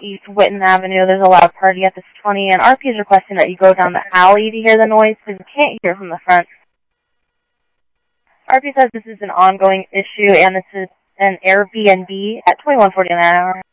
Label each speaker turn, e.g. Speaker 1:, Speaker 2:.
Speaker 1: East Whitten Avenue. There's a loud party at this 20, and RP is requesting that you go down the alley to hear the noise because you can't hear from the front. RP says this is an ongoing issue, and this is an Airbnb at 2149 an hour.